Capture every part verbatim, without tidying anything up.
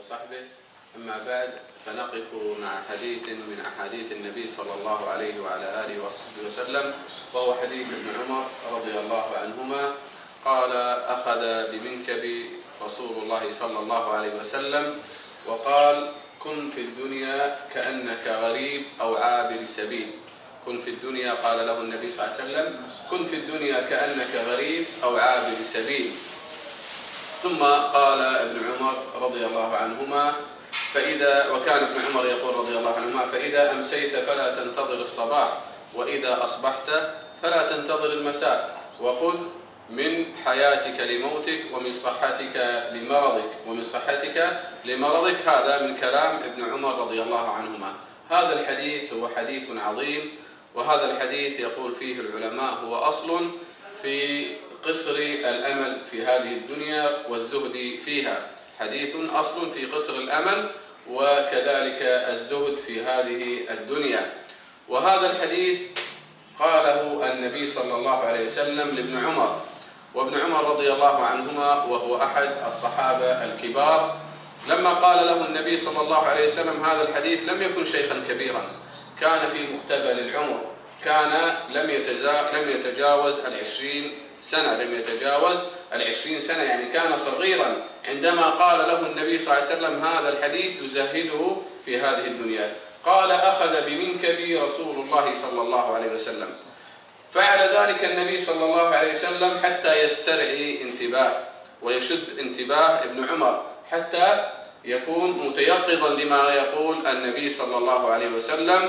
وصحبه. أما بعد، فنقف مع حديث من أحاديث النبي صلى الله عليه وعلى آله وصحبه وسلم، وهو حديث ابن عمر رضي الله عنهما قال: أخذ بمنكب رسول الله صلى الله عليه وسلم وقال: كن في الدنيا كأنك غريب أو عابر سبيل. كن في الدنيا، قال له النبي صلى الله عليه وسلم: كن في الدنيا كأنك غريب أو عابر سبيل. ثم قال ابن عمر رضي الله عنهما: فإذا وكان ابن عمر يقول رضي الله عنهما: فإذا أمسيت فلا تنتظر الصباح، وإذا أصبحت فلا تنتظر المساء، وخذ من حياتك لموتك ومن صحتك لمرضك ومن صحتك لمرضك. هذا من كلام ابن عمر رضي الله عنهما. هذا الحديث هو حديث عظيم، وهذا الحديث يقول فيه العلماء هو أصل في قصر الأمل في هذه الدنيا والزهد فيها. حديث أصل في قصر الأمل وكذلك الزهد في هذه الدنيا. وهذا الحديث قاله النبي صلى الله عليه وسلم لابن عمر، وابن عمر رضي الله عنهما وهو أحد الصحابة الكبار. لما قال له النبي صلى الله عليه وسلم هذا الحديث لم يكن شيخا كبيرا، كان في مقتبل العمر، كان لم لم يتجاوز العشرين سنة، لم يتجاوز العشرين سنة، يعني كان صغيرا عندما قال له النبي صلى الله عليه وسلم هذا الحديث يزهده في هذه الدنيا. قال: أخذ بمنكبي رسول الله صلى الله عليه وسلم. فعل ذلك النبي صلى الله عليه وسلم حتى يسترعي انتباه ويشد انتباه ابن عمر، حتى يكون متيقظا لما يقول النبي صلى الله عليه وسلم،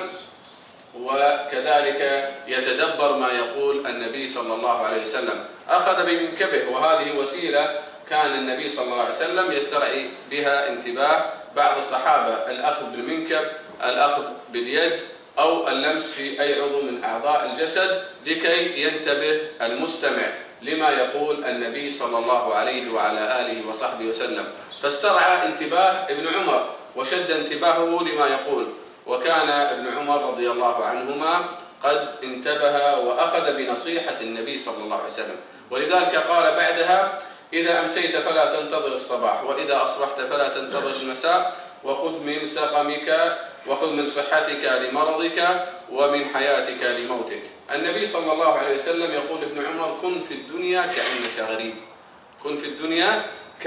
وكذلك يتدبر ما يقول النبي صلى الله عليه وسلم. أخذ بمنكبه، وهذه وسيلة كان النبي صلى الله عليه وسلم يسترعي بها انتباه بعض الصحابة: الأخذ بالمنكب، الأخذ باليد، أو اللمس في أي عضو من أعضاء الجسد لكي ينتبه المستمع لما يقول النبي صلى الله عليه وعلى آله وصحبه وسلم. فاسترعى انتباه ابن عمر وشد انتباهه لما يقول. وكان ابن عمر رضي الله عنهما قد انتبه وأخذ بنصيحة النبي صلى الله عليه وسلم، ولذلك قال بعدها: إذا أمسيت فلا تنتظر الصباح، وإذا أصبحت فلا تنتظر المساء، وخذ من سقمك وخذ من صحتك لمرضك ومن حياتك لموتك. النبي صلى الله عليه وسلم يقول ابن عمر: كن في الدنيا كأنك غريب. كن في الدنيا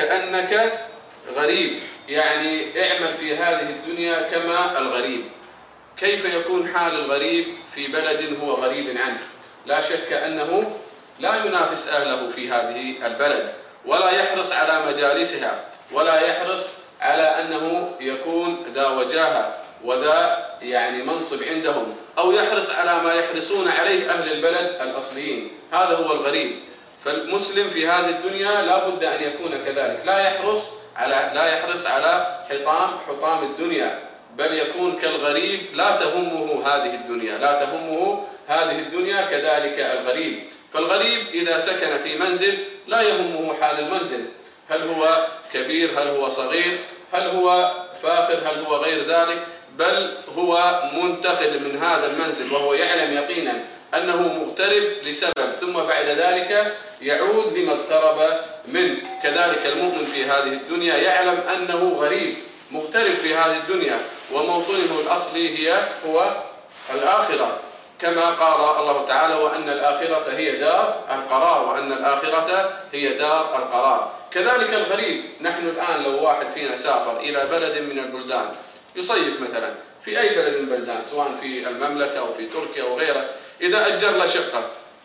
كأنك غريب، يعني اعمل في هذه الدنيا كما الغريب. كيف يكون حال الغريب في بلد هو غريب عنه؟ لا شك أنه لا ينافس أهله في هذه البلد، ولا يحرص على مجالسها، ولا يحرص على أنه يكون ذا وجاهة وذا يعني منصب عندهم، أو يحرص على ما يحرصون عليه أهل البلد الأصليين. هذا هو الغريب. فالمسلم في هذه الدنيا لا بد أن يكون كذلك، لا يحرص على لا يحرص على حطام حطام الدنيا، بل يكون كالغريب لا تهمه هذه الدنيا، لا تهمه هذه الدنيا كذلك الغريب. فالغريب إذا سكن في منزل لا يهمه حال المنزل، هل هو كبير، هل هو صغير، هل هو فاخر، هل هو غير ذلك، بل هو منتقل من هذا المنزل وهو يعلم يقينا أنه مغترب لسبب، ثم بعد ذلك يعود لما اقترب منه. كذلك المؤمن في هذه الدنيا يعلم أنه غريب مغترب في هذه الدنيا، وموطنه الأصلي هي هو الآخرة، كما قال الله تعالى: وأن الآخرة هي دار القرار، وأن الآخرة هي دار القرار. كذلك الغريب، نحن الآن لو واحد فينا سافر إلى بلد من البلدان يصيف مثلا في أي بلد من البلدان، سواء في المملكة أو في تركيا أو غيره، إذا أجر له شقة،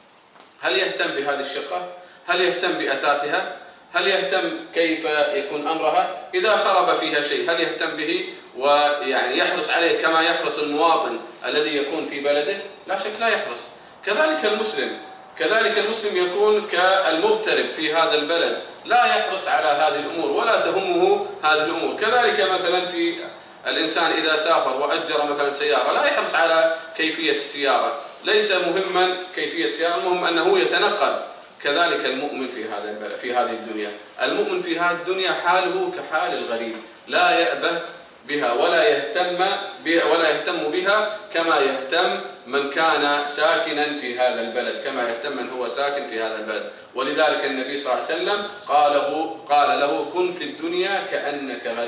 هل يهتم بهذه الشقة؟ هل يهتم بأثاثها؟ هل يهتم كيف يكون أمرها؟ إذا خرب فيها شيء هل يهتم به ويعني يحرص عليه كما يحرص المواطن الذي يكون في بلده؟ لا شك لا يحرص. كذلك المسلم، كذلك المسلم يكون كالمغترب في هذا البلد، لا يحرص على هذه الأمور ولا تهمه هذه الأمور. كذلك مثلا في الإنسان إذا سافر وأجر مثلا سيارة لا يحرص على كيفية السيارة، ليس مهما كيفية السيارة، المهم أنه يتنقل. كذلك المؤمن في هذا في هذه الدنيا، المؤمن في هذه الدنيا حاله كحال الغريب، لا يأبه بها ولا يهتم بها ولا يهتم بها كما يهتم من كان ساكنا في هذا البلد، كما يهتم من هو ساكن في هذا البلد. ولذلك النبي صلى الله عليه وسلم قال له قال له: كن في الدنيا كأنك غريب.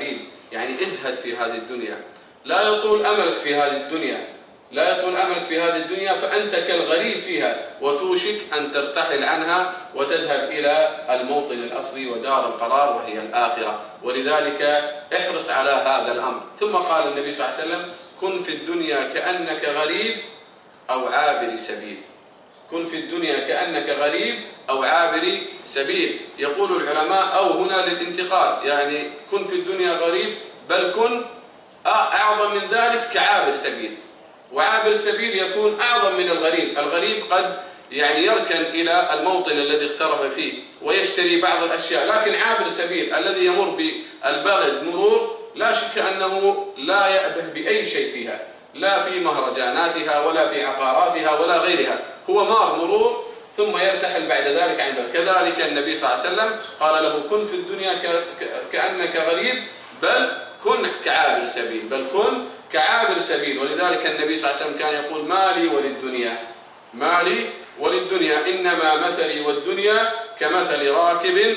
يعني ازهد في هذه الدنيا، لا يطول أملك في هذه الدنيا، لا يطول أملك في هذه الدنيا، فأنت كالغريب فيها وتوشك أن ترتحل عنها وتذهب إلى الموطن الأصلي ودار القرار وهي الآخرة. ولذلك احرص على هذا الأمر. ثم قال النبي صلى الله عليه وسلم: كن في الدنيا كأنك غريب أو عابر سبيل. كن في الدنيا كأنك غريب أو عابر سبيل. يقول العلماء: أو هنا للانتقال، يعني كن في الدنيا غريب، بل كن أعظم من ذلك كعابر سبيل. وعابر السبيل يكون أعظم من الغريب. الغريب قد يعني يركن إلى الموطن الذي اغترب فيه ويشتري بعض الأشياء، لكن عابر السبيل الذي يمر بالبلد مرور لا شك أنه لا يأبه بأي شيء فيها، لا في مهرجاناتها ولا في عقاراتها ولا غيرها، هو مار مرور ثم يرتحل بعد ذلك عن بلد. كذلك النبي صلى الله عليه وسلم قال له: كن في الدنيا كأنك غريب، بل كن كعابر سبيل، بل كن كعابر سبيل. ولذلك النبي صلى الله عليه وسلم كان يقول: مالي وللدنيا، مالي وللدنيا، إنما مثلي والدنيا كمثل راكب،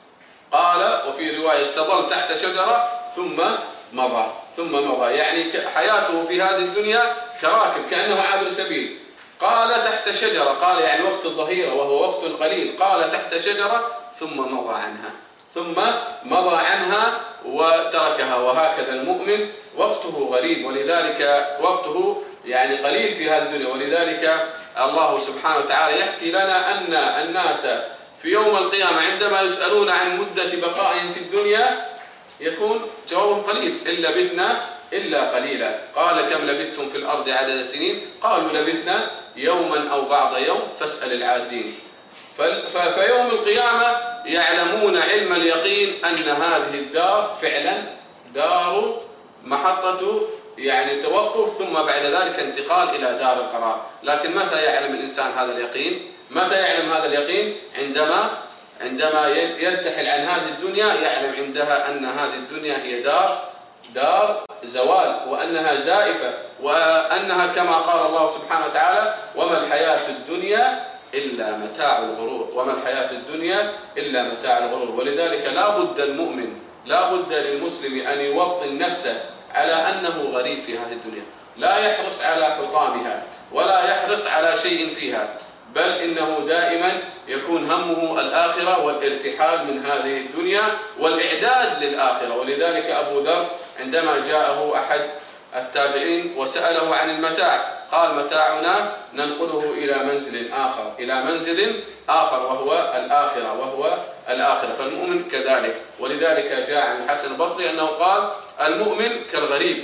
قال وفي رواية: استظل تحت شجرة ثم مضى ثم مضى، يعني حياته في هذه الدنيا كراكب كأنه عابر سبيل. قال تحت شجرة، قال يعني وقت الظهيرة وهو وقت قليل، قال تحت شجرة ثم مضى عنها، ثم مضى عنها وتركها. وهكذا المؤمن وقته غريب، ولذلك وقته يعني قليل في هذه الدنيا. ولذلك الله سبحانه وتعالى يحكي لنا أن الناس في يوم القيامة عندما يسألون عن مدة بقائهم في الدنيا يكون جوابهم قليل: إن لبثنا إلا قليلا. قال: كم لبثتم في الأرض عدد السنين؟ قالوا: لبثنا يوما أو بعض يوم فاسأل العادين. فيوم القيامة يعلمون علم اليقين أن هذه الدار فعلا دار محطة يعني توقف، ثم بعد ذلك انتقال إلى دار القرار. لكن متى يعلم الإنسان هذا اليقين؟ متى يعلم هذا اليقين؟ عندما عندما يرتحل عن هذه الدنيا، يعلم عندها أن هذه الدنيا هي دار دار زوال، وأنها زائفة، وأنها كما قال الله سبحانه وتعالى: وما الحياة الدنيا إلا متاع الغرور، وما الحياة الدنيا إلا متاع الغرور. ولذلك لا بد المؤمن، لا بد للمسلم أن يوطن نفسه على أنه غريب في هذه الدنيا، لا يحرص على حطامها ولا يحرص على شيء فيها، بل إنه دائما يكون همه الآخرة والارتحال من هذه الدنيا والإعداد للآخرة. ولذلك أبو ذر عندما جاءه أحد التابعين وسأله عن المتاع قال: متاعنا ننقله إلى منزل آخر، إلى منزل آخر وهو الآخرة، وهو الآخرة. فالمؤمن كذلك. ولذلك جاء عن الحسن البصري أنه قال: المؤمن كالغريب،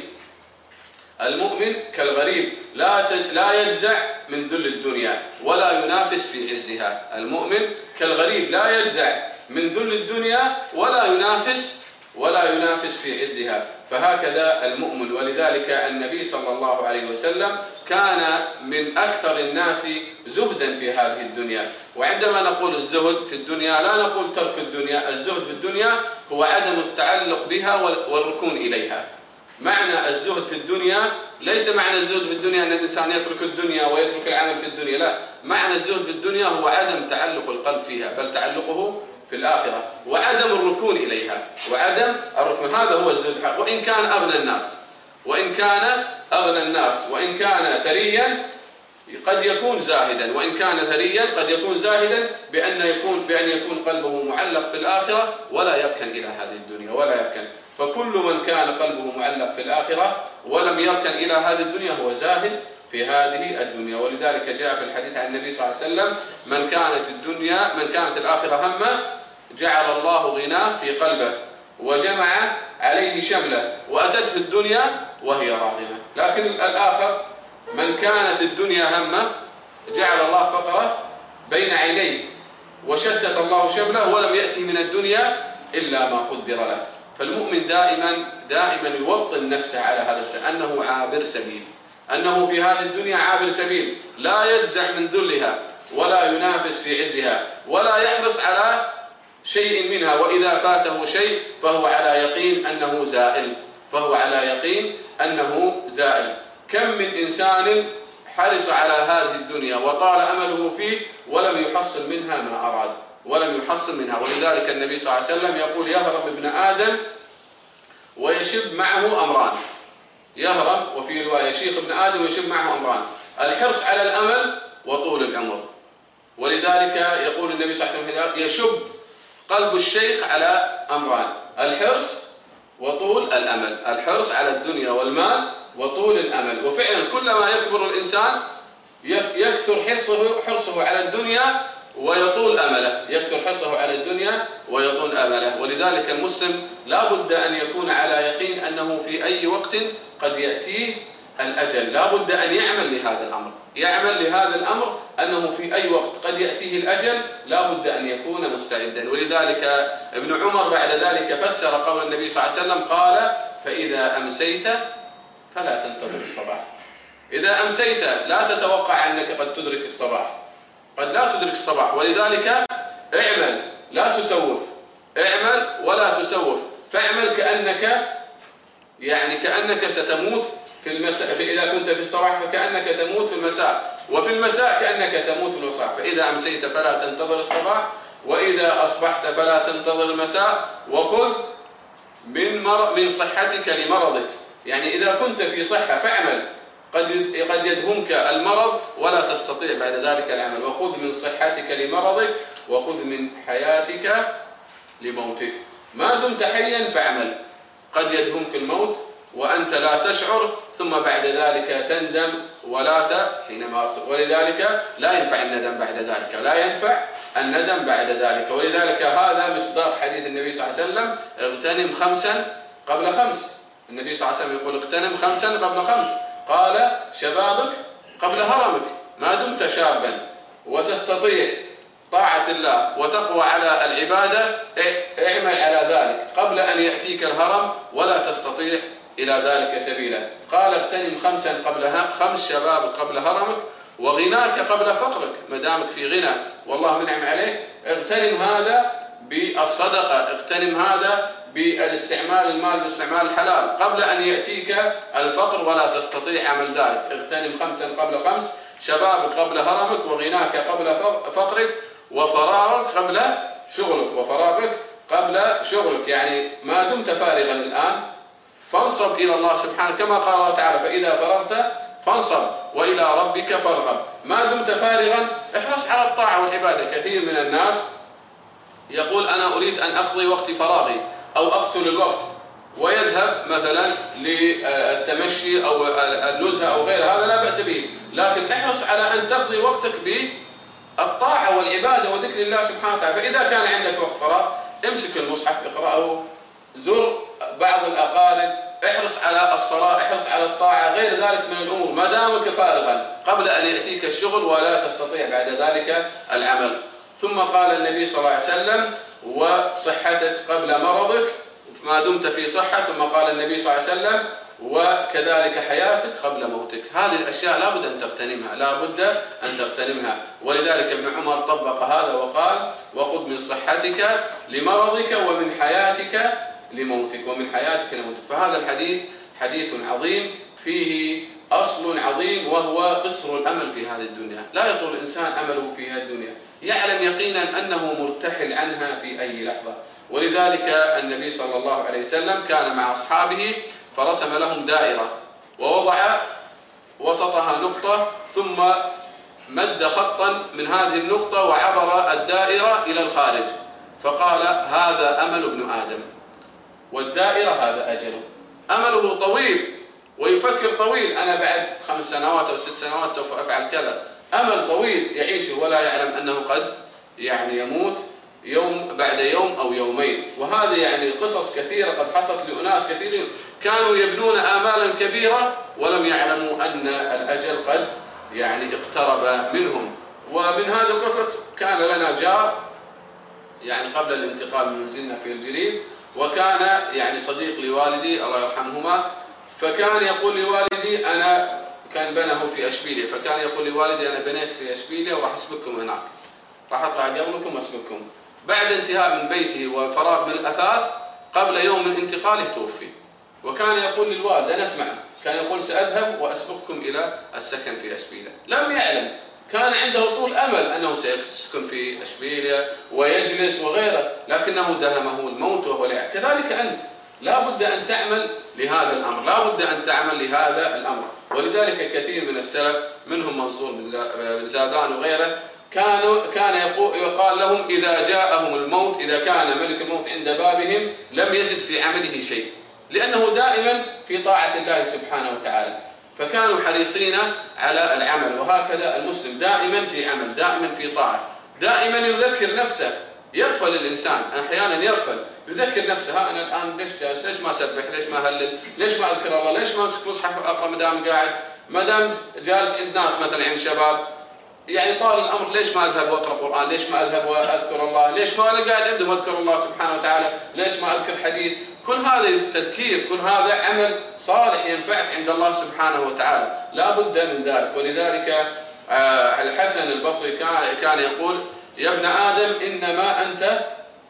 المؤمن كالغريب لا لا يجزع من ذل الدنيا ولا ينافس في عزها. المؤمن كالغريب لا يجزع من ذل الدنيا ولا ينافس ولا ينافس في عزها. فهكذا المؤمن. ولذلك النبي صلى الله عليه وسلم كان من أكثر الناس زهدا في هذه الدنيا. وعندما نقول الزهد في الدنيا لا نقول ترك الدنيا، الزهد في الدنيا هو عدم التعلق بها والركون إليها. معنى الزهد في الدنيا ليس معنى الزهد في الدنيا أن الإنسان يترك الدنيا ويترك العمل في الدنيا، لا، معنى الزهد في الدنيا هو عدم تعلق القلب فيها، بل تعلقه في الآخرة، وعدم الركون إليها، وعدم الركون. هذا هو الزهد الحق. وإن كان أغنى الناس وإن كان أغنى الناس وإن كان ثريا قد يكون زاهدا، وإن كان ثريا قد يكون زاهدا بأن يكون بأن يكون قلبه معلق في الآخرة ولا يركن إلى هذه الدنيا ولا يركن. فكل من كان قلبه معلق في الآخرة ولم يركن إلى هذه الدنيا هو زاهد في هذه الدنيا. ولذلك جاء في الحديث عن النبي صلى الله عليه وسلم: من كانت الدنيا من كانت الآخرة همه جعل الله غناه في قلبه وجمع عليه شمله وأتته الدنيا وهي راغمة. لكن الآخر من كانت الدنيا همه جعل الله فقره بين عينيه وشتت الله شمله ولم يأته من الدنيا إلا ما قدر له. فالمؤمن دائما دائما يوطن نفسه على هذا الشيء، أنه عابر سبيل، أنه في هذه الدنيا عابر سبيل، لا يجزع من ذلها ولا ينافس في عزها ولا يحرص على شيء منها، وإذا فاته شيء فهو على يقين أنه زائل، فهو على يقين أنه زائل. كم من إنسان حرص على هذه الدنيا وطال أمله فيه ولم يحصل منها ما أراد، ولم يحصل منها. ولذلك النبي صلى الله عليه وسلم يقول: يهرب ابن آدم ويشب معه أمران، يهرم وفي رواية يشيخ ابن آدم ويشب معه أمران: الحرص على الأمل وطول العمر. ولذلك يقول النبي صلى الله عليه وسلم: يشب قلب الشيخ على أمران: الحرص وطول الأمل، الحرص على الدنيا والمال وطول الأمل. وفعلا كلما يكبر الإنسان يكثر حرصه حرصه على الدنيا ويطول أمله، يكثر حرصه على الدنيا ويطول أمله. ولذلك المسلم لا بد أن يكون على يقين أنه في أي وقت قد يأتيه الأجل، لا بد أن يعمل لهذا الأمر، يعمل لهذا الأمر أنه في أي وقت قد يأتيه الأجل، لا بد أن يكون مستعدا. ولذلك ابن عمر بعد ذلك فسر قول النبي صلى الله عليه وسلم، قال: فإذا أمسيت فلا تنتظر الصباح. إذا أمسيت لا تتوقع أنك قد تدرك الصباح، قد لا تدرك الصباح. ولذلك اعمل لا تسوف، اعمل ولا تسوف، فاعمل كأنك يعني كأنك ستموت في المساء، إذا كنت في الصباح فكأنك تموت في المساء، وفي المساء كأنك تموت في الصباح. فإذا أمسيت فلا تنتظر الصباح، وإذا أصبحت فلا تنتظر المساء، وخذ من مر... من صحتك لمرضك. يعني إذا كنت في صحة فاعمل، قد قد يدهمك المرض ولا تستطيع بعد ذلك العمل. وخذ من صحتك لمرضك، وخذ من حياتك لموتك. ما دمت حيا فاعمل، قد يدهمك الموت وأنت لا تشعر، ثم بعد ذلك تندم ولا ت حينما ولذلك لا ينفع الندم بعد ذلك، لا ينفع الندم بعد ذلك. ولذلك هذا مصداق حديث النبي صلى الله عليه وسلم: اغتنم خمسا قبل خمس. النبي صلى الله عليه وسلم يقول: اغتنم خمسا قبل خمس. قال: شبابك قبل هرمك. ما دمت شابا وتستطيع طاعة الله وتقوى على العبادة، اعمل على ذلك قبل أن يأتيك الهرم ولا تستطيع إلى ذلك سبيلا. قال: اغتنم خمسا قبل خمس، شبابك قبل هرمك، وغناك قبل فقرك. ما دامك في غنى والله منعم عليك، اغتنم هذا بالصدقة، اغتنم هذا بالاستعمال المال باستعمال الحلال قبل أن يأتيك الفقر ولا تستطيع عمل ذلك. اغتنم خمسا قبل خمس، شبابك قبل هرمك، وغناك قبل فقرك، وفراغك قبل شغلك، وفراغك قبل شغلك. يعني ما دمت فارغا الآن فانصب إلى الله سبحانه، كما قال الله تعالى: فإذا فرغت فانصب وإلى ربك فارغب. ما دمت فارغا احرص على الطاعة والعبادة. كثير من الناس يقول: أنا أريد أن أقضي وقت فراغي أو أقتل الوقت، ويذهب مثلا للتمشي أو النزهة أو غير هذا، لا بأس به، لكن احرص على أن تقضي وقتك بالطاعة والعبادة وذكر الله سبحانه وتعالى. فإذا كان عندك وقت فراغ امسك المصحف اقرأه، زر بعض الأقارب، احرص على الصلاة، احرص على الطاعة، غير ذلك من الأمور، ما دامك فارغا قبل أن يأتيك الشغل ولا تستطيع بعد ذلك العمل. ثم قال النبي صلى الله عليه وسلم: وصحتك قبل مرضك، ما دمت في صحة. ثم قال النبي صلى الله عليه وسلم: وكذلك حياتك قبل موتك. هذه الأشياء لا بد أن تغتنمها، لا بد أن تغتنمها. ولذلك ابن عمر طبق هذا وقال: وخذ من صحتك لمرضك ومن حياتك لموتك، ومن حياتك لموتك. فهذا الحديث حديث عظيم فيه أصل عظيم، وهو قصر الأمل في هذه الدنيا. لا يطول الإنسان أمله في هذه الدنيا، يعلم يقينا أنه مرتحل عنها في أي لحظة. ولذلك النبي صلى الله عليه وسلم كان مع أصحابه فرسم لهم دائرة، ووضع وسطها نقطة، ثم مد خطا من هذه النقطة وعبر الدائرة إلى الخارج، فقال: هذا أمل ابن آدم، والدائرة هذا أجله. أمله طويل ويفكر طويل، أنا بعد خمس سنوات أو ست سنوات سوف أفعل كذا. أمل طويل يعيشه ولا يعلم أنه قد يعني يموت يوم بعد يوم أو يومين. وهذه يعني قصص كثيرة قد حصلت لأناس كثيرين كانوا يبنون آمالا كبيرة ولم يعلموا أن الأجل قد يعني اقترب منهم. ومن هذا القصص كان لنا جار يعني قبل الانتقال من منزلنا في الجليل، وكان يعني صديق لوالدي الله يرحمهما، فكان يقول لوالدي أنا كان بناه في أشبيلية، فكان يقول لوالدي أنا بنيت في أشبيلية وراح أسبقكم هناك، راح أطلع قبلكم وأسبقكم. بعد انتهاء من بيته وفراغ من الأثاث قبل يوم من انتقاله توفي. وكان يقول للوالد أنا أسمع، كان يقول سأذهب وأسبقكم إلى السكن في أشبيلية. لم يعلم، كان عنده طول أمل أنه سيسكن في أشبيلية ويجلس وغيره، لكنه دهمه الموت وهو لا. كذلك أنت لا بد أن تعمل لهذا الأمر، لا بد أن تعمل لهذا الأمر. ولذلك كثير من السلف منهم منصور بن زادان وغيره كانوا كان يقال لهم إذا جاءهم الموت، إذا كان ملك الموت عند بابهم لم يزد في عمله شيء، لأنه دائما في طاعة الله سبحانه وتعالى، فكانوا حريصين على العمل. وهكذا المسلم دائما في عمل، دائما في طاعة، دائما يذكر نفسه. يغفل الإنسان أحيانا، يغفل يذكر نفسه، ها أنا الآن ليش جالس؟ ليش ما أسبح؟ ليش ما أهلل؟ ليش ما أذكر الله؟ ليش ما أمسك مصحف أقرأ ما دام قاعد؟ ما دام جالس عند ناس مثلا عند شباب يعني طال الأمر، ليش ما أذهب وأقرأ قرآن؟ ليش ما أذهب وأذكر الله؟ ليش ما أنا قاعد عندهم أذكر الله سبحانه وتعالى؟ ليش ما أذكر حديث؟ كل هذا التذكير، كل هذا عمل صالح ينفعك عند الله سبحانه وتعالى، لا بد من ذلك. ولذلك الحسن البصري كان يقول: يا ابن آدم إنما أنت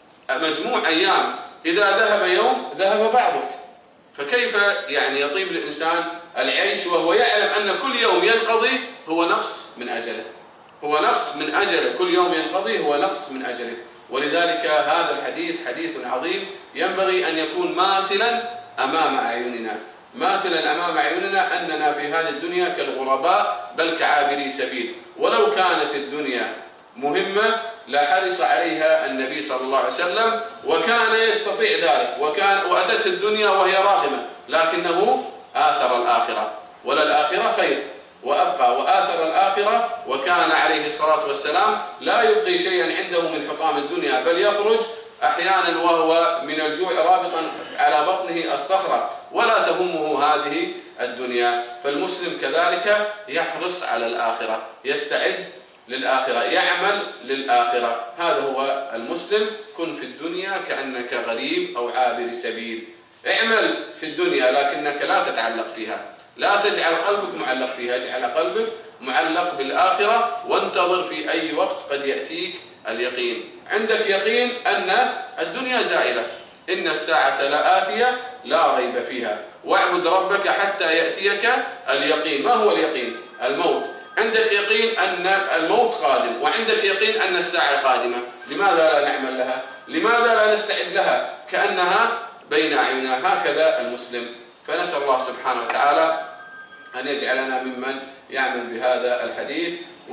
مجموع أيام، إذا ذهب يوم ذهب بعضك. فكيف يعني يطيب للإنسان العيش وهو يعلم أن كل يوم ينقضي هو نقص من أجله، هو نقص من أجله، كل يوم ينقضي هو نقص من أجله. ولذلك هذا الحديث حديث عظيم ينبغي أن يكون ماثلا أمام أعيننا، ماثلا أمام أعيننا أننا في هذه الدنيا كالغرباء بل كعابري سبيل. ولو كانت الدنيا مهمة لحرص عليها النبي صلى الله عليه وسلم، وكان يستطيع ذلك، وكان وأتته الدنيا وهي راغمة، لكنه آثر الآخرة، وللآخرة خير وأبقى، وآثر الآخرة. وكان عليه الصلاة والسلام لا يبقي شيئا عنده من حطام الدنيا، بل يخرج أحيانا وهو من الجوع رابطا على بطنه الصخرة، ولا تهمه هذه الدنيا. فالمسلم كذلك يحرص على الآخرة، يستعد للآخرة، يعمل للآخرة. هذا هو المسلم. كن في الدنيا كأنك غريب أو عابر سبيل. اعمل في الدنيا لكنك لا تتعلق فيها، لا تجعل قلبك معلق فيها، اجعل قلبك معلق بالآخرة، وانتظر في أي وقت قد يأتيك اليقين. عندك يقين أن الدنيا زائلة، إن الساعة لآتية لا ريب فيها، واعبد ربك حتى يأتيك اليقين. ما هو اليقين؟ الموت. عندك يقين أن الموت قادم، وعندك يقين أن الساعة قادمة، لماذا لا نعمل لها؟ لماذا لا نستعد لها كأنها بين أعيننا؟ هكذا المسلم. فنسأل الله سبحانه وتعالى أن يجعلنا ممن يعمل بهذا الحديث،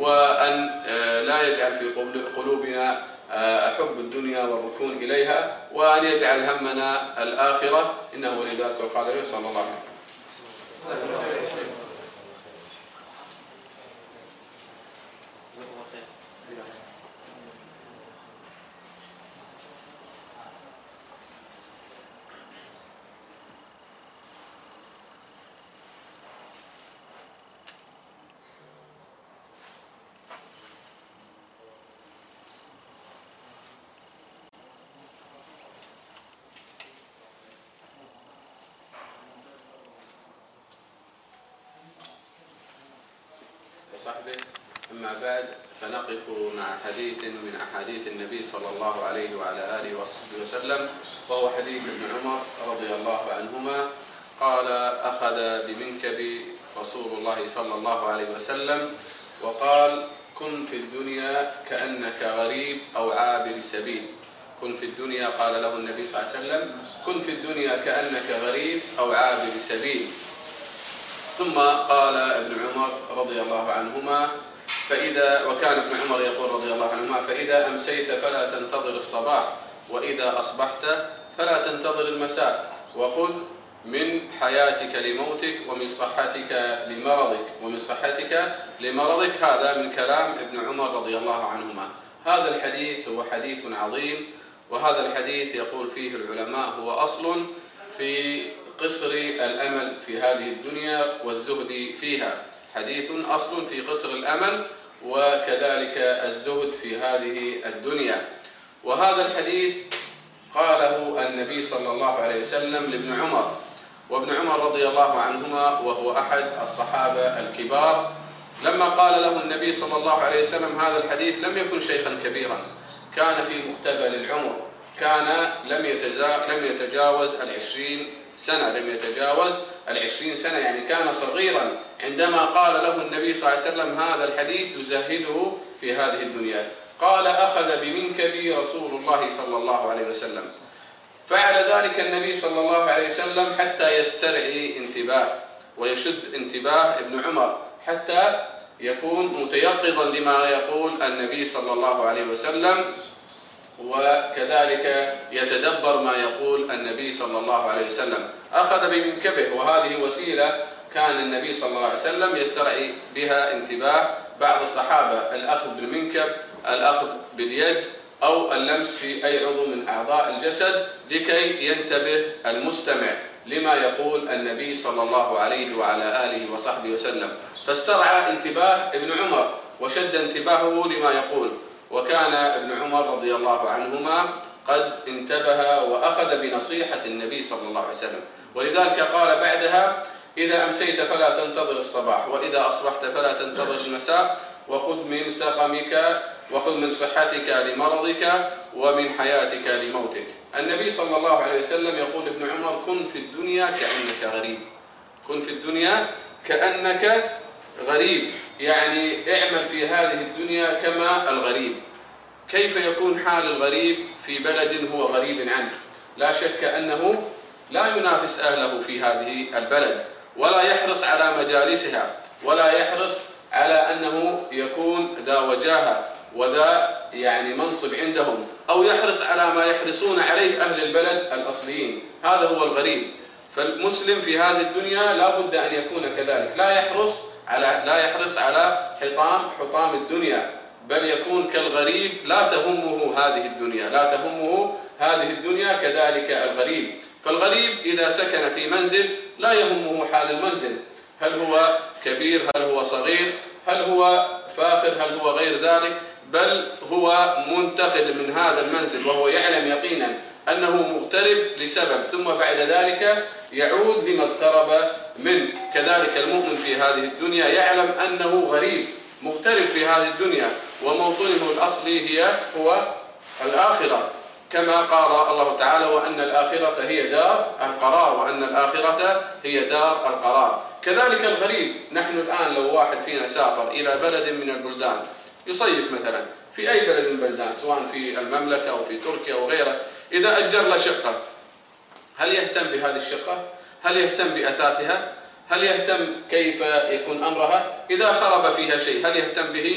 وأن لا يجعل في قلوبنا حب الدنيا والركون إليها، وأن يجعل همنا الآخرة، إنه ولذلك والقادر. صلى الله عليه وسلم. صحبه. أما بعد، فنقف مع حديث من أحاديث النبي صلى الله عليه وعلى آله وصحبه وسلم، وهو حديث ابن عمر رضي الله عنهما قال: أخذ بمنكب رسول الله صلى الله عليه وسلم وقال: كن في الدنيا كأنك غريب أو عابر سبيل. كن في الدنيا، قال له النبي صلى الله عليه وسلم: كن في الدنيا كأنك غريب أو عابر سبيل. ثم قال ابن عمر رضي الله عنهما: فإذا وكان ابن عمر يقول رضي الله عنهما: فإذا أمسيت فلا تنتظر الصباح، وإذا أصبحت فلا تنتظر المساء، وخذ من حياتك لموتك، ومن صحتك لمرضك، ومن صحتك لمرضك. هذا من كلام ابن عمر رضي الله عنهما. هذا الحديث هو حديث عظيم، وهذا الحديث يقول فيه العلماء هو أصل في قصر الأمل في هذه الدنيا والزهد فيها. حديث أصل في قصر الأمل وكذلك الزهد في هذه الدنيا. وهذا الحديث قاله النبي صلى الله عليه وسلم لابن عمر، وابن عمر رضي الله عنهما وهو أحد الصحابة الكبار، لما قال له النبي صلى الله عليه وسلم هذا الحديث لم يكن شيخا كبيرا، كان في مقتبل العمر، كان لم لم يتجاوز العشرين سنة، لم يتجاوز العشرين سنة، يعني كان صغيرا عندما قال له النبي صلى الله عليه وسلم هذا الحديث يزهده في هذه الدنيا. قال: أخذ بمنكبي رسول الله صلى الله عليه وسلم. فعل ذلك النبي صلى الله عليه وسلم حتى يسترعي انتباه ويشد انتباه ابن عمر، حتى يكون متيقظا لما يقول النبي صلى الله عليه وسلم، وكذلك يتدبر ما يقول النبي صلى الله عليه وسلم. أخذ بمنكبه، وهذه وسيلة كان النبي صلى الله عليه وسلم يسترعي بها انتباه بعض الصحابة، الأخذ بالمنكب، الأخذ باليد، أو اللمس في أي عضو من أعضاء الجسد لكي ينتبه المستمع لما يقول النبي صلى الله عليه وعلى آله وصحبه وسلم. فاسترعى انتباه ابن عمر وشد انتباهه لما يقول، وكان ابن عمر رضي الله عنهما قد انتبه وأخذ بنصيحة النبي صلى الله عليه وسلم، ولذلك قال بعدها: إذا أمسيت فلا تنتظر الصباح، وإذا أصبحت فلا تنتظر المساء، وخذ من سقمك وخذ من صحتك لمرضك ومن حياتك لموتك. النبي صلى الله عليه وسلم يقول ابن عمر: كن في الدنيا كأنك غريب، كن في الدنيا كأنك غريب، يعني اعمل في هذه الدنيا كما الغريب. كيف يكون حال الغريب في بلد هو غريب عنه؟ لا شك أنه لا ينافس أهله في هذه البلد، ولا يحرص على مجالسها، ولا يحرص على أنه يكون ذا وجاهة وذا يعني منصب عندهم، أو يحرص على ما يحرصون عليه أهل البلد الأصليين. هذا هو الغريب. فالمسلم في هذه الدنيا لا بد أن يكون كذلك، لا يحرص على لا يحرص على حطام حطام الدنيا، بل يكون كالغريب، لا تهمه هذه الدنيا، لا تهمه هذه الدنيا كذلك الغريب. فالغريب إذا سكن في منزل لا يهمه حال المنزل، هل هو كبير، هل هو صغير، هل هو فاخر، هل هو غير ذلك، بل هو منتقل من هذا المنزل وهو يعلم يقينا أنه مغترب لسبب، ثم بعد ذلك يعود لما اقترب منه. كذلك المؤمن في هذه الدنيا يعلم أنه غريب مغترب في هذه الدنيا، وموطنه الأصلي هي هو الآخرة، كما قال الله تعالى: وأن الآخرة هي دار القرار، وأن الآخرة هي دار القرار. كذلك الغريب، نحن الآن لو واحد فينا سافر إلى بلد من البلدان يصيف مثلا في أي بلد من البلدان، سواء في المملكة أو في تركيا أو غيره، إذا أجر له شقة، هل يهتم بهذه الشقة؟ هل يهتم بأثاثها؟ هل يهتم كيف يكون أمرها؟ إذا خرب فيها شيء هل يهتم به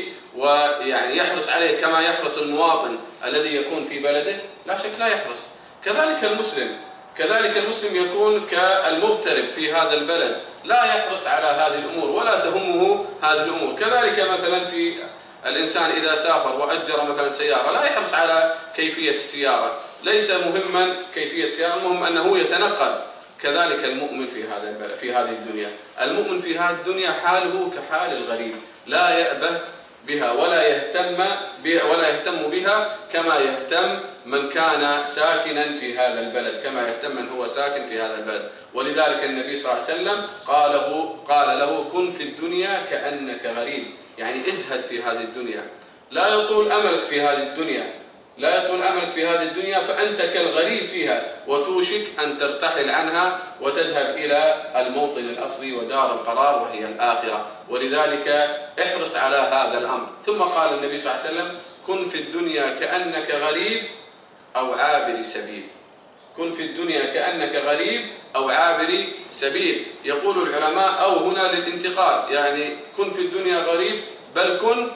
ويعني يحرص عليه كما يحرص المواطن الذي يكون في بلده؟ لا شك لا يحرص. كذلك المسلم، كذلك المسلم يكون كالمغترب في هذا البلد، لا يحرص على هذه الأمور ولا تهمه هذه الأمور. كذلك مثلا في الإنسان إذا سافر وأجر مثلا سيارة، لا يحرص على كيفية السيارة، ليس مهما كيفية السيارة، المهم أنه يتنقل. كذلك المؤمن في هذا في هذه الدنيا، المؤمن في هذه الدنيا حاله كحال الغريب، لا يأبه بها ولا يهتم بها ولا يهتم بها كما يهتم من كان ساكنا في هذا البلد، كما يهتم من هو ساكن في هذا البلد. ولذلك النبي صلى الله عليه وسلم قال له قال له: كن في الدنيا كأنك غريب، يعني ازهد في هذه الدنيا، لا يطول أملك في هذه الدنيا، لا يطول أملك في هذه الدنيا، فأنت كالغريب فيها وتوشك أن ترتحل عنها وتذهب إلى الموطن الأصلي ودار القرار وهي الآخرة. ولذلك احرص على هذا الأمر. ثم قال النبي صلى الله عليه وسلم: كن في الدنيا كأنك غريب أو عابر سبيل. كن في الدنيا كأنك غريب أو عابر سبيل. يقول العلماء: أو هنا للانتقال، يعني كن في الدنيا غريب، بل كن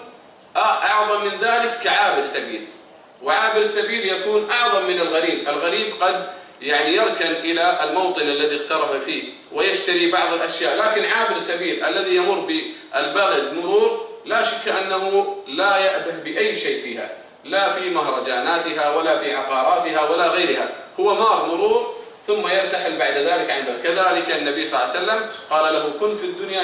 أعظم من ذلك كعابر سبيل. وعابر السبيل يكون أعظم من الغريب. الغريب قد يعني يركن إلى الموطن الذي اقترب فيه ويشتري بعض الأشياء، لكن عابر السبيل الذي يمر بالبلد مرور لا شك أنه لا يأبه بأي شيء فيها، لا في مهرجاناتها ولا في عقاراتها ولا غيرها، هو مار مرور ثم يرتحل بعد ذلك عن البلد. كذلك النبي صلى الله عليه وسلم قال له: كن في الدنيا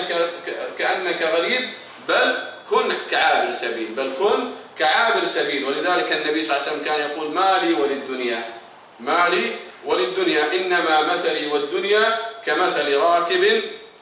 كأنك غريب، بل كن كعابر سبيل، بل كن كعابر سبيل. ولذلك النبي صلى الله عليه وسلم كان يقول: مالي وللدنيا، مالي وللدنيا، إنما مثلي والدنيا كمثل راكب،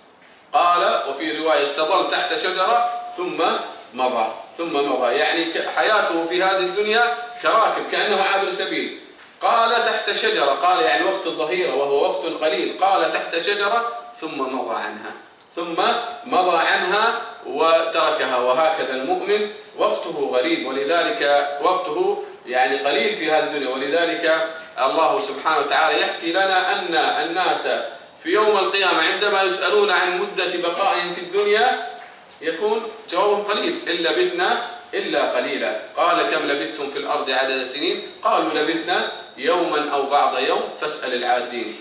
قال وفي رواية: استظل تحت شجرة ثم مضى ثم مضى، يعني حياته في هذه الدنيا كراكب كأنه عابر سبيل. قال تحت شجرة، قال يعني وقت الظهيرة وهو وقت قليل، قال تحت شجرة ثم مضى عنها، ثم مضى عنها وتركها. وهكذا المؤمن وقته غريب، ولذلك وقته يعني قليل في هذه الدنيا. ولذلك الله سبحانه وتعالى يحكي لنا أن الناس في يوم القيامة عندما يسألون عن مدة بقائهم في الدنيا يكون جوابهم قليل، إن لبثنا إلا قليلا. قال كم لبثتم في الأرض عدد السنين؟ قالوا لبثنا يوما أو بعض يوم فاسأل العادين.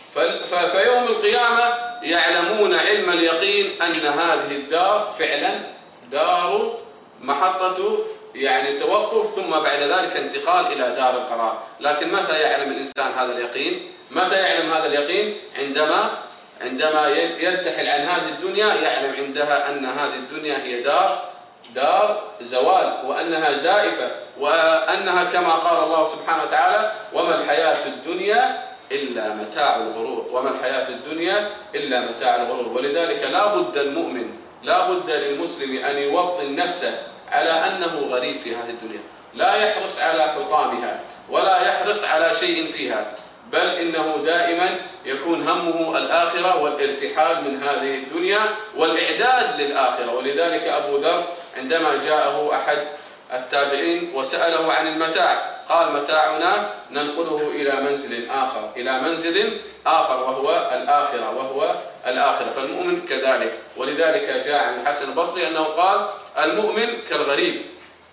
فيوم القيامة يعلمون علم اليقين أن هذه الدار فعلا دار محطة يعني توقف، ثم بعد ذلك انتقال إلى دار القرار. لكن متى يعلم الإنسان هذا اليقين؟ متى يعلم هذا اليقين؟ عندما عندما يرتحل عن هذه الدنيا، يعلم عندها أن هذه الدنيا هي دار دار زوال، وأنها زائفة، وأنها كما قال الله سبحانه وتعالى: وما الحياة الدنيا إلا متاع الغرور، وما الحياة الدنيا إلا متاع الغرور. ولذلك لا بد المؤمن، لا بد للمسلم أن يوطن نفسه على أنه غريب في هذه الدنيا، لا يحرص على حطامها ولا يحرص على شيء فيها، بل إنه دائما يكون همه الآخرة والارتحال من هذه الدنيا والإعداد للآخرة. ولذلك أبو ذر عندما جاءه أحد التابعين وسأله عن المتاع قال: متاعنا ننقله إلى منزل آخر، إلى منزل آخر وهو الآخرة، وهو الآخرة. فالمؤمن كذلك. ولذلك جاء عن الحسن البصري أنه قال: المؤمن كالغريب،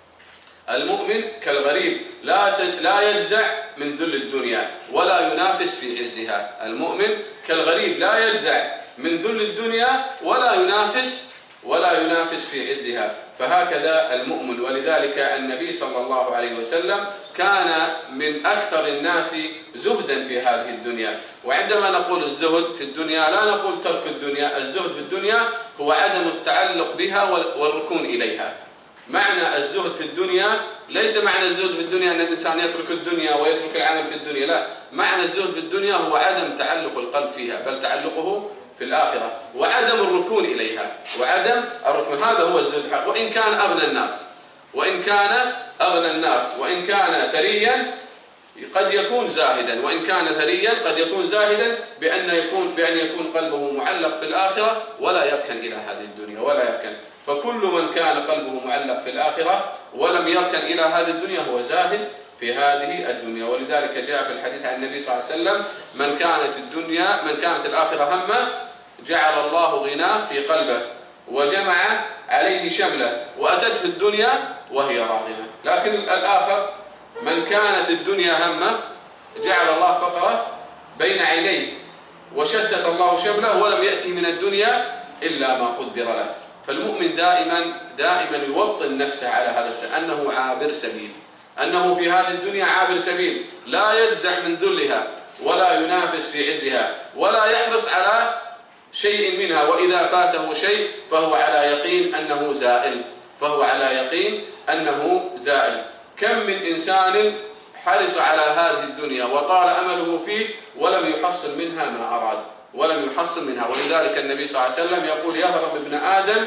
المؤمن كالغريب لا لا يجزع من ذل الدنيا ولا ينافس في عزها. المؤمن كالغريب لا يجزع من ذل الدنيا ولا ينافس ولا ينافس في عزها. فهكذا المؤمن. ولذلك النبي صلى الله عليه وسلم كان من أكثر الناس زهدا في هذه الدنيا. وعندما نقول الزهد في الدنيا لا نقول ترك الدنيا، الزهد في الدنيا هو عدم التعلق بها والركون إليها. معنى الزهد في الدنيا ليس معنى الزهد في الدنيا أن الإنسان يترك الدنيا ويترك العمل في الدنيا، لا، معنى الزهد في الدنيا هو عدم تعلق القلب فيها، بل تعلقه في الآخرة، وعدم الركون إليها، وعدم الركون. هذا هو الزهد حق. وإن كان أغنى الناس وإن كان أغنى الناس وإن كان ثريا قد يكون زاهدا، وإن كان ثريا قد يكون زاهدا بأن يكون بأن يكون قلبه معلق في الآخرة ولا يركن إلى هذه الدنيا ولا يركن. فكل من كان قلبه معلق في الآخرة ولم يركن إلى هذه الدنيا هو زاهد في هذه الدنيا. ولذلك جاء في الحديث عن النبي صلى الله عليه وسلم: من كانت الدنيا من كانت الآخرة همه جعل الله غناه في قلبه وجمع عليه شمله وأتته الدنيا وهي راغمة. لكن الآخر من كانت الدنيا همه جعل الله فقره بين عينيه وشتت الله شمله ولم يأتي من الدنيا إلا ما قدر له. فالمؤمن دائما دائما يوطن نفسه على هذا الشيء، أنه عابر سبيل، أنه في هذه الدنيا عابر سبيل، لا يجزع من ذلها ولا ينافس في عزها ولا يحرص على شيء منها، وإذا فاته شيء فهو على يقين أنه زائل، فهو على يقين أنه زائل. كم من إنسان حرص على هذه الدنيا وطال أمله فيه ولم يحصل منها ما أراد، ولم يحصل منها. ولذلك النبي صلى الله عليه وسلم يقول: يهرب ابن آدم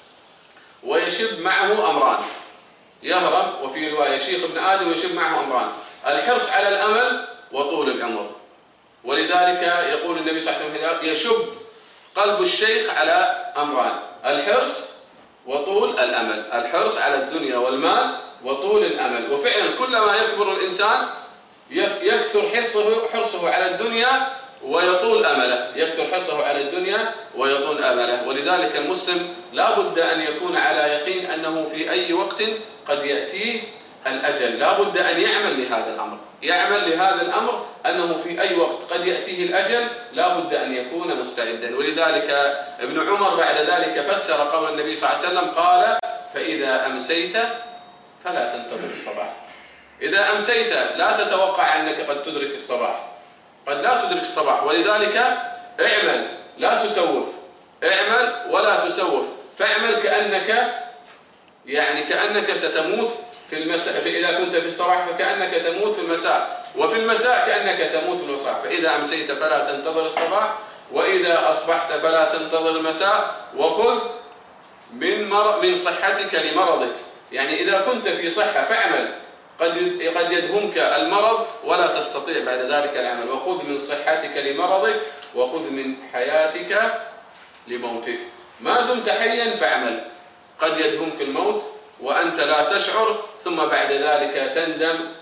ويشب معه أمران. يهرب، وفي رواية يشيخ ابن آدم ويشب معه أمران: الحرص على الأمل وطول العمر. ولذلك يقول النبي صلى الله عليه وسلم: يشب قلب الشيخ على أمران: الحرص وطول الأمل، الحرص على الدنيا والمال وطول الأمل. وفعلا كلما يكبر الإنسان يكثر حرصه حرصه على الدنيا ويطول أمله، يكثر حرصه على الدنيا ويطول أمله. ولذلك المسلم لا بد أن يكون على يقين أنه في أي وقت قد يأتيه الأجل، لا بد أن يعمل لهذا الأمر، يعمل لهذا الأمر أنه في أي وقت قد يأتيه الأجل، لا بد أن يكون مستعدا. ولذلك ابن عمر بعد ذلك فسر قول النبي صلى الله عليه وسلم قال: فإذا أمسيت فلا تنتظر الصباح. إذا أمسيت لا تتوقع أنك قد تدرك الصباح، قد لا تدرك الصباح. ولذلك اعمل لا تسوف، اعمل ولا تسوف، فاعمل كأنك يعني كأنك ستموت في المساء. إذا كنت في الصباح فكأنك تموت في المساء، وفي المساء كأنك تموت في الصباح. فإذا أمسيت فلا تنتظر الصباح، وإذا أصبحت فلا تنتظر المساء، وخذ من مر... من صحتك لمرضك. يعني إذا كنت في صحة فاعمل، قد قد يدهمك المرض ولا تستطيع بعد ذلك العمل. وخذ من صحتك لمرضك وخذ من حياتك لموتك. ما دمت حيا فاعمل، قد يدهمك الموت وأنت لا تشعر، ثم بعد ذلك تندم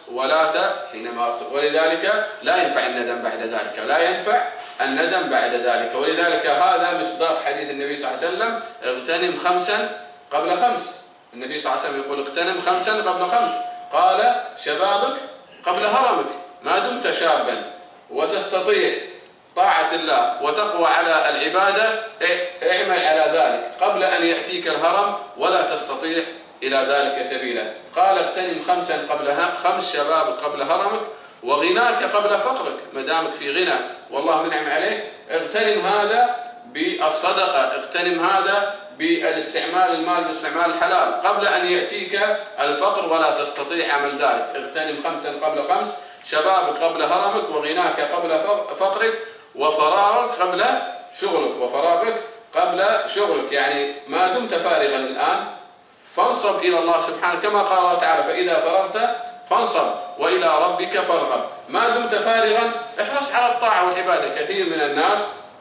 ولاة حينما أصدق. ولذلك لا ينفع الندم بعد ذلك، لا ينفع الندم بعد ذلك. ولذلك هذا مصداق حديث النبي صلى الله عليه وسلم: اغتنم خمسا قبل خمس. النبي صلى الله عليه وسلم يقول: اغتنم خمسا قبل خمس. قال: شبابك قبل هرمك. ما دمت شابا وتستطيع طاعة الله وتقوى على العبادة، اعمل على ذلك قبل أن يأتيك الهرم ولا تستطيع إلى ذلك سبيلا. قال: اغتنم خمسا قبل خمس، شبابك قبل هرمك، وغناك قبل فقرك. ما دامك في غنى والله منعم عليك، اغتنم هذا بالصدقة، اغتنم هذا بالاستعمال المال باستعمال الحلال قبل أن يأتيك الفقر ولا تستطيع عمل ذلك. اغتنم خمسا قبل خمس، شبابك قبل هرمك، وغناك قبل فقرك، وفراغك قبل شغلك، وفراغك قبل شغلك. يعني ما دمت فارغا الآن فانصب إلى الله سبحانه، كما قال الله تعالى: فإذا فرغت فانصب وإلى ربك فارغب. ما دمت فارغا احرص على الطاعة والعبادة. كثير من الناس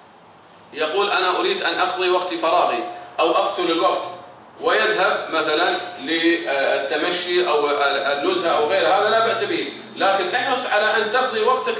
يقول: أنا أريد أن أقضي وقت فراغي أو أقتل الوقت، ويذهب مثلا للتمشي أو النزهة أو غير هذا، لا بأس به، لكن احرص على أن تقضي وقتك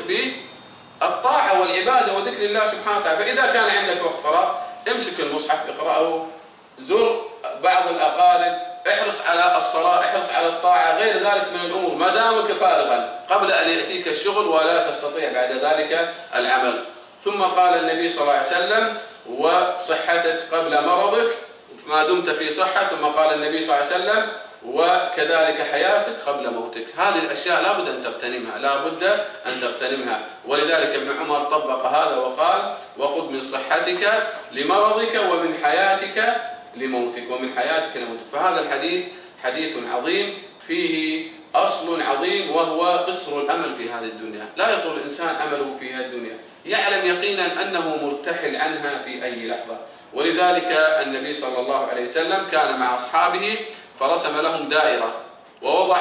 بالطاعة والعبادة وذكر الله سبحانه وتعالى. فإذا كان عندك وقت فراغ امسك المصحف اقرأه، زر بعض الأقارب، احرص على الصلاة، احرص على الطاعة، غير ذلك من الأمور، ما دامك فارغا قبل أن يأتيك الشغل ولا تستطيع بعد ذلك العمل. ثم قال النبي صلى الله عليه وسلم: وصحتك قبل مرضك، ما دمت في صحة. ثم قال النبي صلى الله عليه وسلم: وكذلك حياتك قبل موتك. هذه الأشياء لا بد أن تغتنمها، لا بد أن تغتنمها. ولذلك ابن عمر طبق هذا وقال: وخذ من صحتك لمرضك ومن حياتك لموتك، ومن حياتك لموتك. فهذا الحديث حديث عظيم فيه أصل عظيم، وهو قصر الأمل في هذه الدنيا. لا يطول الإنسان أمله في هذه الدنيا، يعلم يقينا أنه مرتحل عنها في أي لحظة. ولذلك النبي صلى الله عليه وسلم كان مع أصحابه فرسم لهم دائرة، ووضع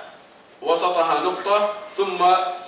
وسطها نقطة، ثم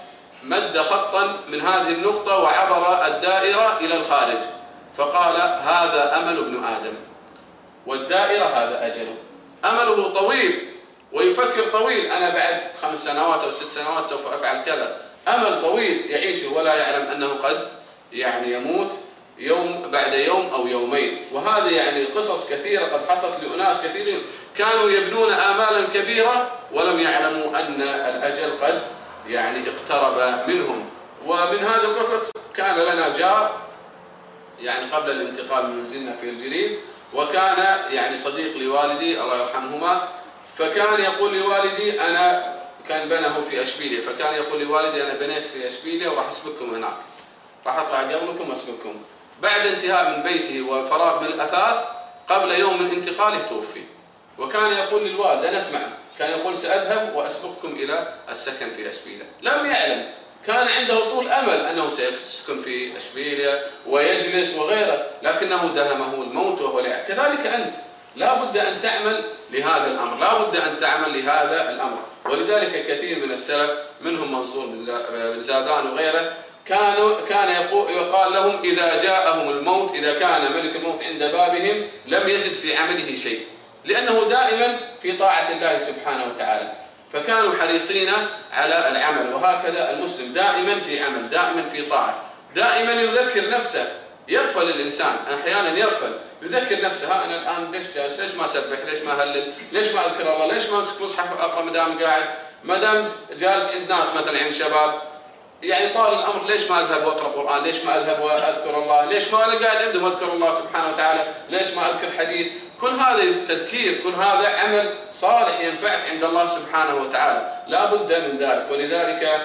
مد خطا من هذه النقطة وعبر الدائرة إلى الخارج، فقال: هذا أمل ابن آدم، والدائرة هذا أجله. أمله طويل ويفكر طويل، أنا بعد خمس سنوات أو ست سنوات سوف أفعل كذا. أمل طويل يعيشه ولا يعلم أنه قد يعني يموت يوم بعد يوم أو يومين. وهذه يعني قصص كثيرة قد حصلت لأناس كثيرين كانوا يبنون آمالا كبيرة ولم يعلموا أن الأجل قد يعني اقترب منهم. ومن هذه القصص كان لنا جار يعني قبل الانتقال من منزلنا في الجليل، وكان يعني صديق لوالدي الله يرحمهما، فكان يقول لوالدي: أنا كان بنه في أشبيلية، فكان يقول لوالدي: أنا بنيت في أشبيلية وراح أسبقكم هناك، راح أطلع قبلكم وأسبقكم. بعد انتهاء من بيته وفراغ من الأثاث قبل يوم من انتقاله توفي. وكان يقول للوالد: أنا أسمع، كان يقول: سأذهب وأسبقكم إلى السكن في أشبيلية. لم يعلم، كان عنده طول أمل أنه سيسكن في أشبيلية ويجلس وغيره، لكنه دهمه الموت وهو لا. كذلك أنت لا بد أن تعمل لهذا الأمر، لا بد أن تعمل لهذا الأمر. ولذلك كثير من السلف منهم منصور بن زادان وغيره كانوا كان يقال لهم: إذا جاءهم الموت، إذا كان ملك الموت عند بابهم لم يزد في عمله شيء، لأنه دائما في طاعة الله سبحانه وتعالى. فكانوا حريصين على العمل. وهكذا المسلم دائما في عمل، دائما في طاعة، دائما يذكر نفسه. يغفل الإنسان أحيانا، يغفل يذكر نفسه: ها أنا الآن ليش جالس؟ ليش ما أسبح؟ ليش ما أهلل؟ ليش ما أذكر الله؟ ليش ما أمسك مصحف أقرأ ما دام قاعد؟ ما دام جالس عند ناس مثلا عند شباب يعني طال الأمر، ليش ما أذهب وأقرأ قرآن؟ ليش ما أذهب وأذكر الله؟ ليش ما أنا قاعد عندهم وأذكر الله سبحانه وتعالى؟ ليش ما أذكر حديث؟ كل هذا التذكير، كل هذا عمل صالح ينفعك عند الله سبحانه وتعالى، لا بد من ذلك. ولذلك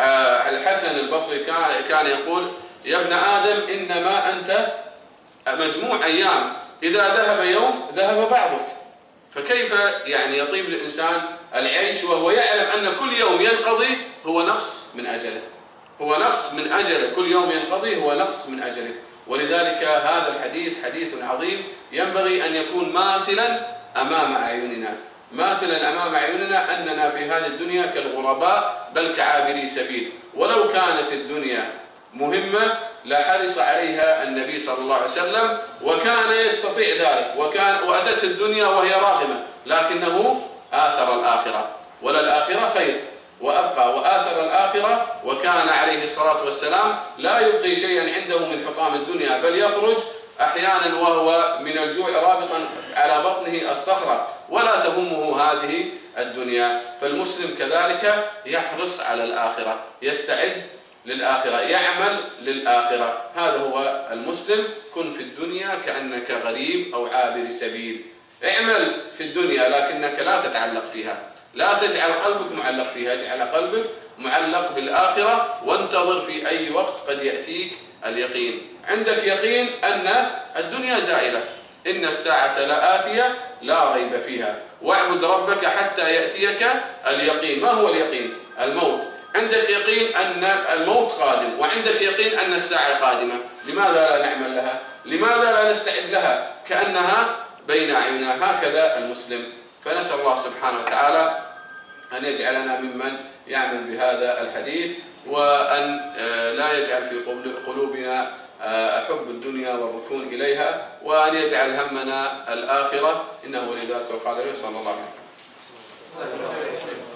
الحسن البصري كان يقول: يا ابن آدم إنما أنت مجموع أيام، إذا ذهب يوم ذهب بعضك. فكيف يعني يطيب للإنسان العيش وهو يعلم أن كل يوم ينقضي هو نقص من أجله، هو نقص من أجله، كل يوم ينقضي هو نقص من أجله. ولذلك هذا الحديث حديث عظيم ينبغي أن يكون ماثلا أمام أعيننا، ماثلا أمام أعيننا أننا في هذه الدنيا كالغرباء بل كعابري سبيل. ولو كانت الدنيا مهمة لحرص عليها النبي صلى الله عليه وسلم، وكان يستطيع ذلك، وكان وأتته الدنيا وهي راغمة، لكنه آثر الآخرة، وللآخرة خير. وأبقى وآثر الآخرة، وكان عليه الصلاة والسلام لا يبقي شيئا عنده من حطام الدنيا، بل يخرج أحيانا وهو من الجوع رابطا على بطنه الصخرة ولا تهمه هذه الدنيا. فالمسلم كذلك يحرص على الآخرة، يستعد للآخرة، يعمل للآخرة. هذا هو المسلم. كن في الدنيا كأنك غريب أو عابر سبيل. اعمل في الدنيا لكنك لا تتعلق فيها، لا تجعل قلبك معلق فيها، اجعل قلبك معلق بالآخرة، وانتظر في أي وقت قد يأتيك اليقين. عندك يقين أن الدنيا زائلة، إن الساعة لآتية لا ريب فيها، واعبد ربك حتى يأتيك اليقين. ما هو اليقين؟ الموت. عندك يقين أن الموت قادم، وعندك يقين أن الساعة قادمة. لماذا لا نعمل لها؟ لماذا لا نستعد لها كأنها بين أعيننا؟ هكذا المسلم. فنسأل الله سبحانه وتعالى أن يجعلنا ممن يعمل بهذا الحديث، وأن لا يجعل في قلوبنا حب الدنيا والركون إليها، وأن يجعل همنا الآخرة، إنه ولذلك والقادر. صلى الله عليه وسلم.